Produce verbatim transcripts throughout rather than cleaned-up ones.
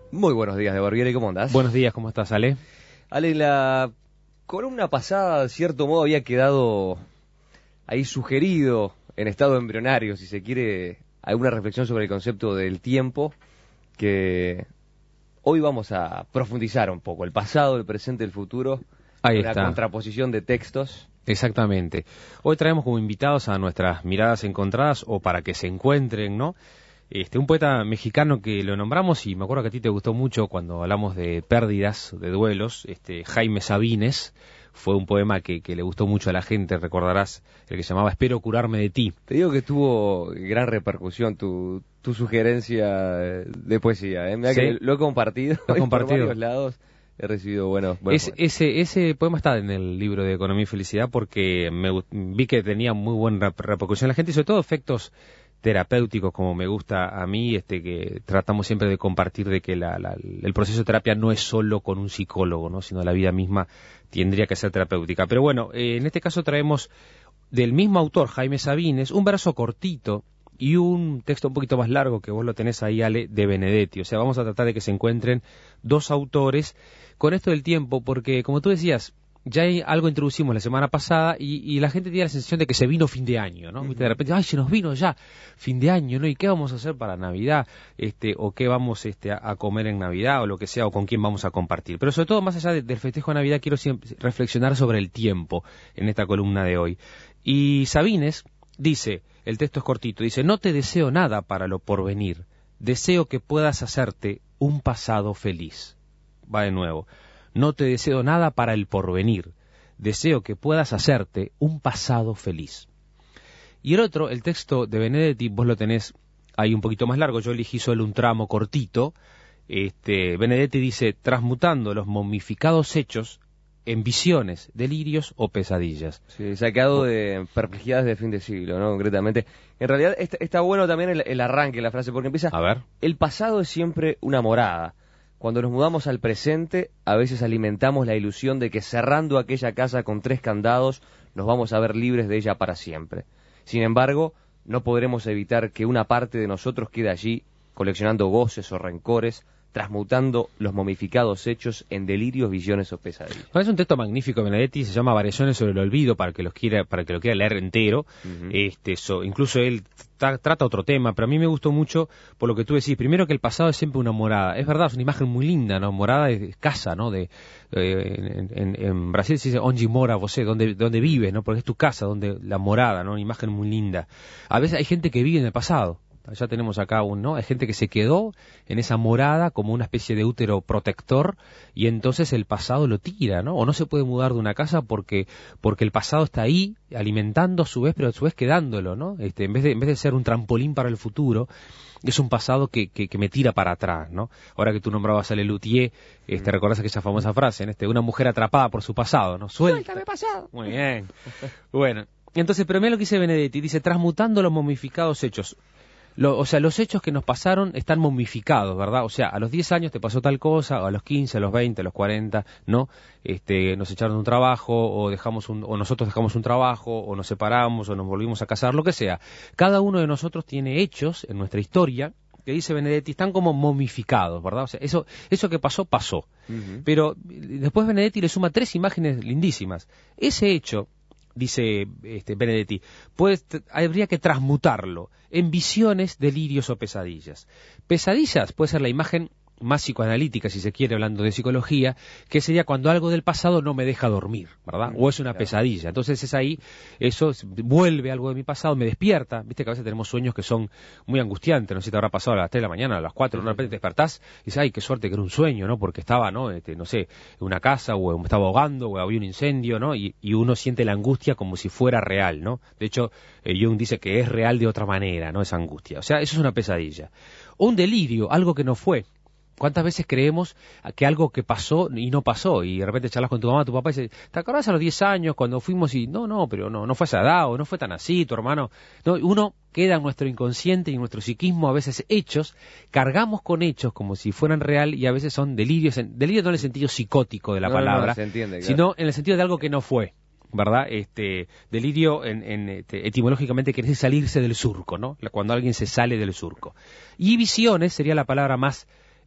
Muy buenos días, de Barbieri, ¿cómo andás? Buenos días, ¿cómo estás, Ale? Ale, la columna pasada, de cierto modo, había quedado ahí sugerido, en estado embrionario, si se quiere, alguna reflexión sobre el concepto del tiempo, que hoy vamos a profundizar un poco, el pasado, el presente, el futuro, Ahí una está. contraposición de textos. Exactamente. Hoy traemos como invitados a nuestras miradas encontradas, o para que se encuentren, ¿no? Este, un poeta mexicano que lo nombramos, y me acuerdo que a ti te gustó mucho cuando hablamos de pérdidas, de duelos, este, Jaime Sabines. Fue un poema que, que le gustó mucho a la gente, recordarás, el que se llamaba Espero curarme de ti. Te digo que tuvo gran repercusión tu, tu sugerencia de poesía, ¿eh? Mirá ¿Sí? que lo he compartido, ¿Lo has compartido? por varios lados. He recibido buenos, buenos Es, ese, ese poema está en el libro de Economía y Felicidad porque me, vi que tenía muy buena repercusión en la gente y sobre todo efectos terapéuticos, como me gusta a mí, este que tratamos siempre de compartir, de que la, la, el proceso de terapia no es solo con un psicólogo, ¿no? Sino la vida misma tendría que ser terapéutica. Pero bueno, eh, en este caso traemos del mismo autor, Jaime Sabines, un verso cortito y un texto un poquito más largo, que vos lo tenés ahí, Ale, de Benedetti. O sea, vamos a tratar de que se encuentren dos autores con esto del tiempo, porque como tú decías, ya hay algo introducimos la semana pasada y, y la gente tiene la sensación de que se vino fin de año, ¿no? Uh-huh. De repente, ay, se nos vino ya fin de año, ¿no? ¿Y qué vamos a hacer para Navidad? Este, o qué vamos este, a, a comer en Navidad, o lo que sea, o con quién vamos a compartir. Pero sobre todo, más allá de, del festejo de Navidad, quiero siempre reflexionar sobre el tiempo en esta columna de hoy. Y Sabines dice, el texto es cortito, dice, no te deseo nada para lo porvenir, deseo que puedas hacerte un pasado feliz. Va de nuevo. No te deseo nada para el porvenir, deseo que puedas hacerte un pasado feliz. Y el otro, el texto de Benedetti, vos lo tenés ahí un poquito más largo, yo elegí solo un tramo cortito. Este, Benedetti dice, transmutando los momificados hechos en visiones, delirios o pesadillas. Sí, sacado de perplejidades de fin de siglo, ¿no? Concretamente. En realidad está, está bueno también el, el arranque de la frase, porque empieza, a ver, el pasado es siempre una morada. Cuando nos mudamos al presente, a veces alimentamos la ilusión de que cerrando aquella casa con tres candados, nos vamos a ver libres de ella para siempre. Sin embargo, no podremos evitar que una parte de nosotros quede allí, coleccionando goces o rencores, transmutando los momificados hechos en delirios, visiones o pesadillas. Es un texto magnífico, Benedetti, se llama Variaciones sobre el olvido, para que los quiera, para que lo quiera leer entero. Uh-huh. Este, so, incluso él tra trata otro tema, pero a mí me gustó mucho por lo que tú decís. Primero, que el pasado es siempre una morada. Es verdad, es una imagen muy linda, ¿no? Morada es casa, ¿no? De, eh, en, en, en Brasil se dice onde mora você, donde, donde vives, ¿no? Porque es tu casa, donde la morada, ¿no? Una imagen muy linda. A veces hay gente que vive en el pasado. Ya tenemos acá un, ¿no? Hay gente que se quedó en esa morada como una especie de útero protector y entonces el pasado lo tira, ¿no? O no se puede mudar de una casa porque porque el pasado está ahí alimentando a su vez, pero a su vez quedándolo, ¿no? Este, en vez de en vez de ser un trampolín para el futuro, es un pasado que, que, que me tira para atrás, ¿no? Ahora que tú nombrabas a Lelutier, este, recordás aquella famosa frase, ¿no? Este, una mujer atrapada por su pasado, ¿no? Suéltame pasado. Muy bien. Bueno, entonces, pero mira lo que dice Benedetti, dice, transmutando los momificados hechos. Lo, o sea, los hechos que nos pasaron están momificados, ¿verdad? O sea, a los diez años te pasó tal cosa, o a los quince, a los veinte, a los cuarenta, ¿no? Este, nos echaron de un trabajo, o dejamos un, o nosotros dejamos un trabajo, o nos separamos, o nos volvimos a casar, lo que sea. Cada uno de nosotros tiene hechos en nuestra historia que dice Benedetti, están como momificados, ¿verdad? O sea, eso, eso que pasó, pasó. Uh-huh. Pero después Benedetti le suma tres imágenes lindísimas. Ese hecho, dice este, Benedetti, pues, habría que transmutarlo en visiones, delirios o pesadillas. Pesadillas puede ser la imagen más psicoanalítica, si se quiere, hablando de psicología, que sería cuando algo del pasado no me deja dormir, ¿verdad? O es una claro. pesadilla. Entonces es ahí, eso vuelve algo de mi pasado, me despierta. Viste que a veces tenemos sueños que son muy angustiantes, no sé si te habrá pasado a las tres de la mañana, a las cuatro, sí, de repente te despertás y dices, ay, qué suerte que era un sueño, ¿no? Porque estaba, ¿no? Este, no sé, en una casa, o me estaba ahogando, o había un incendio, ¿no? Y, y uno siente la angustia como si fuera real, ¿no? De hecho, eh, Jung dice que es real de otra manera, ¿no? Esa angustia. O sea, eso es una pesadilla. O un delirio, algo que no fue. ¿Cuántas veces creemos que algo que pasó y no pasó? Y de repente charlas con tu mamá, tu papá, y dice, ¿te acordás a los diez años cuando fuimos? Y no, no, pero no, no fue esa edad, o no fue tan así, tu hermano. No, uno queda en nuestro inconsciente y en nuestro psiquismo a veces hechos, cargamos con hechos como si fueran real y a veces son delirios, delirios no en el sentido psicótico de la no, palabra, no, no, se entiende, claro. Sino en el sentido de algo que no fue. ¿Verdad? Este delirio en, en este, etimológicamente quiere decir salirse del surco, ¿no? Cuando alguien se sale del surco. Y visiones sería la palabra más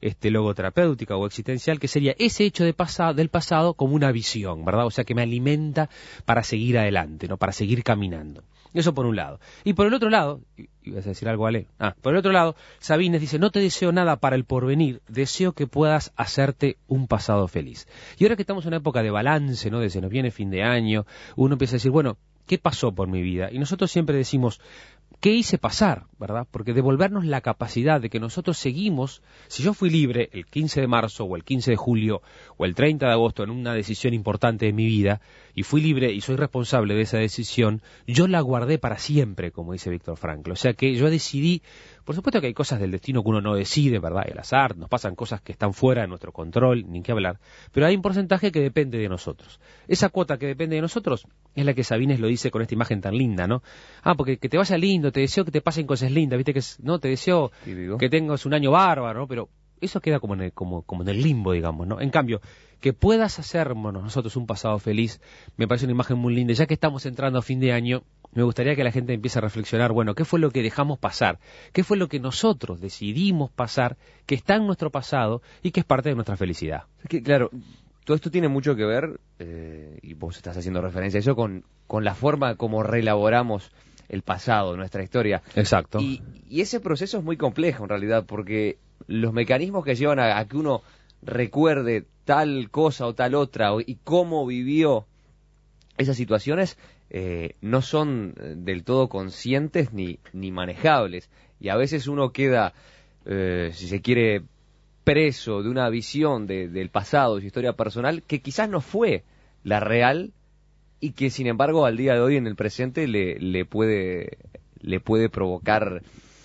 este, logoterapéutica o existencial, que sería ese hecho de pasado, del pasado como una visión, ¿verdad? O sea, que me alimenta para seguir adelante, ¿no? Para seguir caminando. Eso por un lado. Y por el otro lado, ¿ibas a decir algo, Ale? Ah, por el otro lado, Sabines dice, no te deseo nada para el porvenir, deseo que puedas hacerte un pasado feliz. Y ahora que estamos en una época de balance, ¿no? De se nos viene fin de año, uno empieza a decir, bueno, ¿qué pasó por mi vida? Y nosotros siempre decimos, ¿qué hice pasar? ¿Verdad? Porque devolvernos la capacidad de que nosotros seguimos, si yo fui libre el quince de marzo o el quince de julio o el treinta de agosto en una decisión importante de mi vida, y fui libre y soy responsable de esa decisión, yo la guardé para siempre, como dice Víctor Frankl. O sea que yo decidí, por supuesto que hay cosas del destino que uno no decide, ¿verdad? El azar, nos pasan cosas que están fuera de nuestro control, ni qué hablar, pero hay un porcentaje que depende de nosotros. Esa cuota que depende de nosotros es la que Sabines lo dice con esta imagen tan linda, ¿no? Ah, porque que te vaya lindo, te deseo que te pasen cosas lindas, viste que es, no, te deseo que tengas un año bárbaro, ¿no? Pero eso queda como en el, como, como en el limbo, digamos, ¿no? En cambio, que puedas hacernos nosotros un pasado feliz, me parece una imagen muy linda. Ya que estamos entrando a fin de año, me gustaría que la gente empiece a reflexionar, bueno, ¿qué fue lo que dejamos pasar? ¿Qué fue lo que nosotros decidimos pasar, que está en nuestro pasado y que es parte de nuestra felicidad? Es que, claro, todo esto tiene mucho que ver, eh, y vos estás haciendo referencia a eso, con, con la forma como reelaboramos el pasado, nuestra historia. Exacto. Y, y ese proceso es muy complejo en realidad, porque los mecanismos que llevan a, a que uno recuerde tal cosa o tal otra, o, y cómo vivió esas situaciones, eh, no son del todo conscientes ni, ni manejables. Y a veces uno queda, eh, si se quiere, preso de una visión de, del pasado, de su historia personal, que quizás no fue la real, y que sin embargo al día de hoy en el presente le, le puede le puede provocar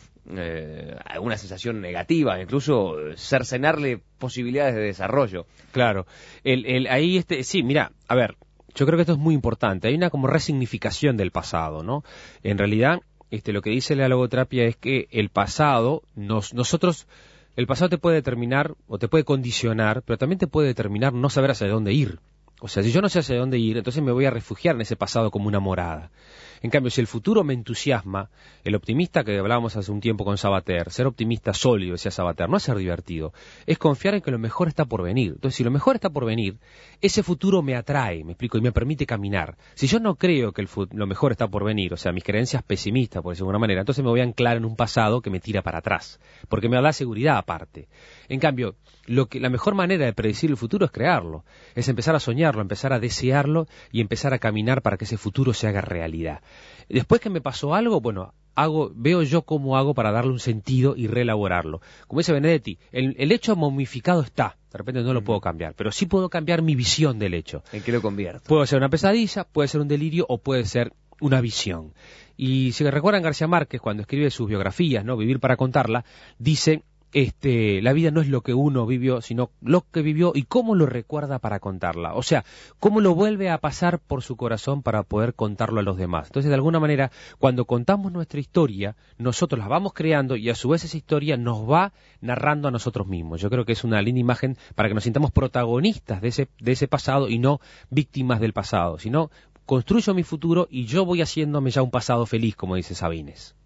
eh, alguna sensación negativa, incluso cercenarle posibilidades de desarrollo. Claro, el, el, ahí este, sí, mira, a ver, yo creo que esto es muy importante, hay una como resignificación del pasado, ¿no? En realidad, este, lo que dice la logoterapia es que el pasado, nos, nosotros, el pasado te puede determinar o te puede condicionar, pero también te puede determinar no saber hacia dónde ir. O sea, si yo no sé hacia dónde ir, entonces me voy a refugiar en ese pasado como una morada. En cambio, si el futuro me entusiasma, el optimista que hablábamos hace un tiempo con Sabater, ser optimista sólido, decía Sabater, no es ser divertido, es confiar en que lo mejor está por venir. Entonces, si lo mejor está por venir, ese futuro me atrae, me explico, y me permite caminar. Si yo no creo que el lo mejor está por venir, o sea, mis creencias pesimistas, por decirlo de alguna manera, entonces me voy a anclar en un pasado que me tira para atrás, porque me da seguridad aparte. En cambio, lo que, la mejor manera de predecir el futuro es crearlo, es empezar a soñarlo, empezar a desearlo y empezar a caminar para que ese futuro se haga realidad. Después que me pasó algo, bueno, hago, veo yo cómo hago para darle un sentido y reelaborarlo. Como dice Benedetti, el, el hecho momificado está, de repente no lo puedo cambiar, pero sí puedo cambiar mi visión del hecho. ¿En qué lo convierto? Puede ser una pesadilla, puede ser un delirio o puede ser una visión. Y si recuerdan García Márquez, cuando escribe sus biografías, ¿no? Vivir para contarla, dice... Este, la vida no es lo que uno vivió, sino lo que vivió y cómo lo recuerda para contarla. O sea, cómo lo vuelve a pasar por su corazón para poder contarlo a los demás. Entonces, de alguna manera, cuando contamos nuestra historia, nosotros la vamos creando y a su vez esa historia nos va narrando a nosotros mismos. Yo creo que es una linda imagen para que nos sintamos protagonistas de ese, de ese pasado y no víctimas del pasado, sino construyo mi futuro y yo voy haciéndome ya un pasado feliz, como dice Sabines.